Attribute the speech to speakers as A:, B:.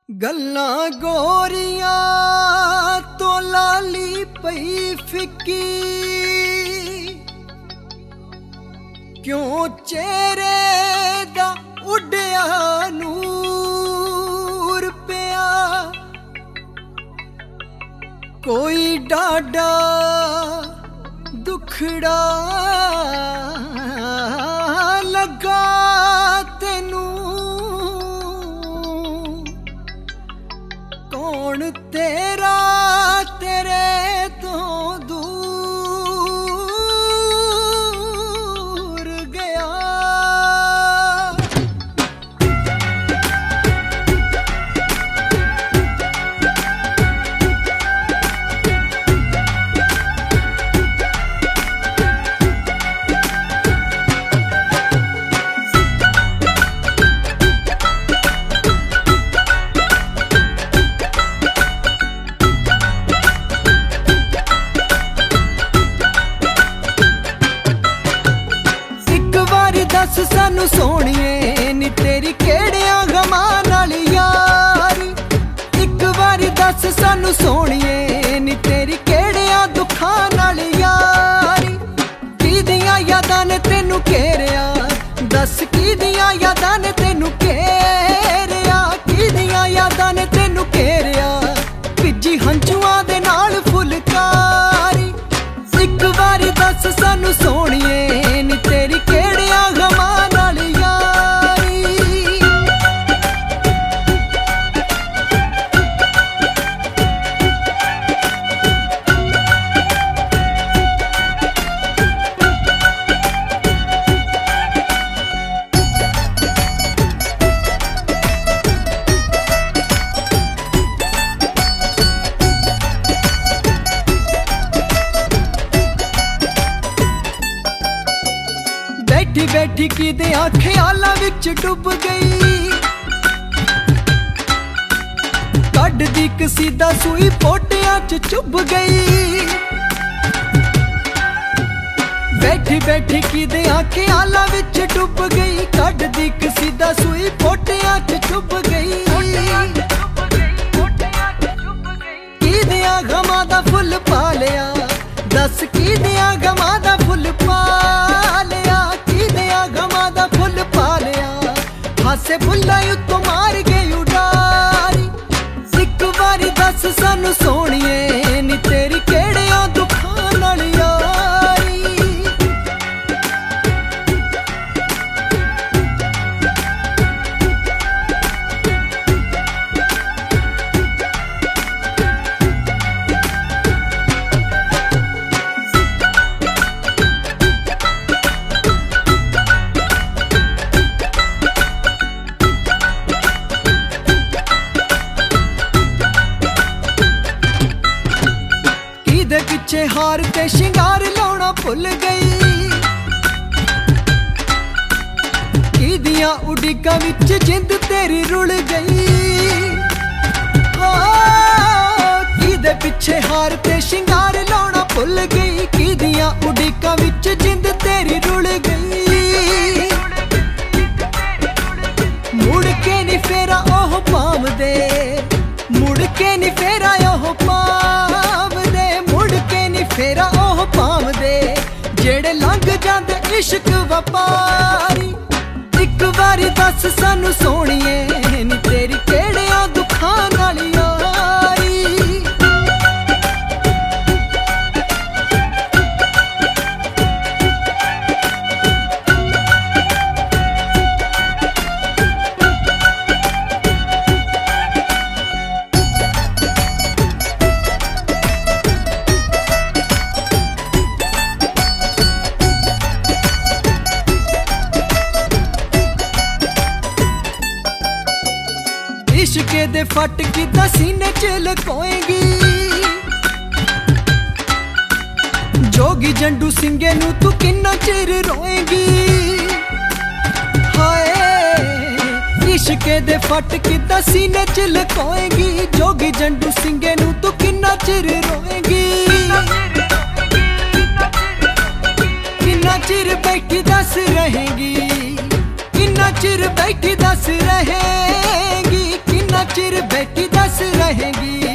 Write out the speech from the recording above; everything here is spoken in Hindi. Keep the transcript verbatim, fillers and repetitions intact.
A: गल्लां गोरियां तो लाली पई फिक्की, क्यों चेहरे दा उड्डिया नूर पिया। कोई डाडा दुखड़ा लगा तेनू, कौन तेरा तेरे तो दूर गया। दस सानू सोनिए नी तेरी केड़िया गमां नाल यारी। एक बारी दस सानू सोनिए नी तेरी केड़िया दुखां नाल यारी। की दियां यादां ने तेनू घेरिया, दस की दियां यादां ने तेनू घेरिया। की दियां यादां ने तेनू घेरिया, भिजी हंझुआं दे नाल फुलकारी। एक बारी दस सानू सोनिए नी तेरी केड़िया गमां नाल यारी। बैठी बैठी की दे ख्यालां विच डुब गई, कड दी कसीदा सूई पोटियां च चुभ गई। बैठी बैठी की दे ख्यालां विच डुब गई, कड दी कसीदा सूई पोटियां च चुभ गई। की दियां गमां दा फुल पा लिया, दस की दियां गमां दा फुल पा लिया। गमां दा फुल पा लिया, हासे फुल्लां उत्तों मार गई उडारी। एक बारी दस सानू सोनिए नी तेरी केड़िया दुखां नाल यारी। पिछे हार ते शिंगार लाउणा भुल गई, की दियां उड़ीकां विच जिंद तेरी रुल गई। की दे पिछे हार ते शिंगार लाउणा भुल गई, की दियां उड़ीकां विच जिंद तेरी रुल गई। मुड़ के नी फेरा ओह पाम दे, मुड़ के नी फेरा ओह पाम दे। फेरा ओह पाम दे जेड़े लंघ जांदे इश्क वपारी। एक बारी दस सानू सोनिए नी तेरी केड़िया दुखां नाल यारी। इश्के दे फट किदा सीने च लकोएंगी, जोगी जंडू सिंगे नू तू किन्ना चिर रोएंगी। हाय इश्के दे फट किदा सीने च लकोएंगी, जोगी जंडू सिंगे नू तू किन्ना चिर रोएंगी। किन्ना चिर बैठी दस रहेंगी, किन्ना चिर बैठी दस रहेंगी। किन्ना चिर बैठी दस रहेगी।